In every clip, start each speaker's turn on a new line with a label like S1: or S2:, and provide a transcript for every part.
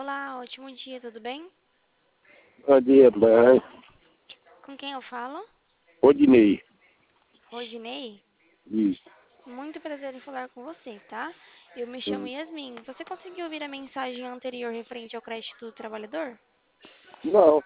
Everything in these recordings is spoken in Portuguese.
S1: Olá, ótimo dia, tudo bem?
S2: Bom dia, mãe.
S1: Com quem eu falo?
S2: Odinei.
S1: Rodinei?
S2: Isso.
S1: Muito prazer em falar com você, tá? Eu me chamo
S2: Hum.
S1: Yasmin. Você conseguiu ouvir a mensagem anterior referente ao crédito do trabalhador?
S2: Não,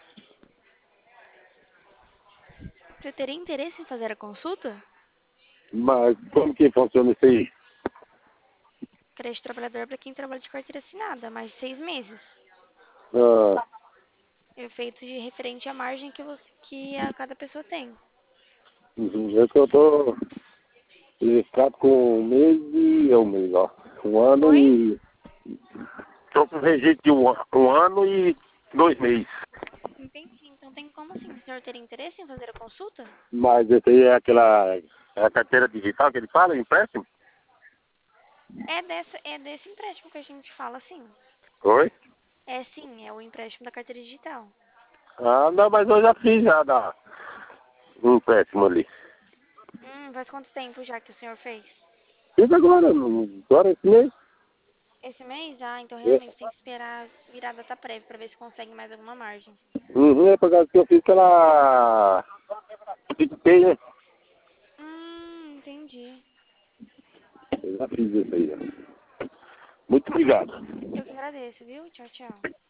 S1: Você teria interesse em fazer a consulta?
S2: mas como que funciona isso aí?
S1: Crédito trabalhador é para quem trabalha de carteira assinada, mais de 6 meses.
S2: Ah,
S1: É feito de referente à margem que a cada pessoa tem.
S2: é que eu tô registrado com um mês e um mês, ó. Um ano
S1: Oi?
S2: e... Tô com registro de um ano e 2 meses.
S1: Entendi. Então tem como sim. O senhor teria interesse em fazer a consulta?
S2: Mas esse aí é aquela... É a carteira digital que ele fala, empréstimo?
S1: É desse empréstimo que a gente fala, sim.
S2: Oi?
S1: É sim, é o empréstimo da carteira digital.
S2: Ah, não, mas eu já fiz já um empréstimo ali.
S1: Faz quanto tempo já que o senhor fez?
S2: Fiz agora, agora esse mês.
S1: Esse mês? Ah, então
S2: É.
S1: realmente tem que esperar virar a data prévia para ver se consegue mais alguma margem.
S2: É por causa que eu fiz pela... PicPay, né?
S1: Entendi.
S2: Eu já fiz isso aí. Ó. Muito obrigado.
S1: Eu que agradeço, viu? Tchau, tchau.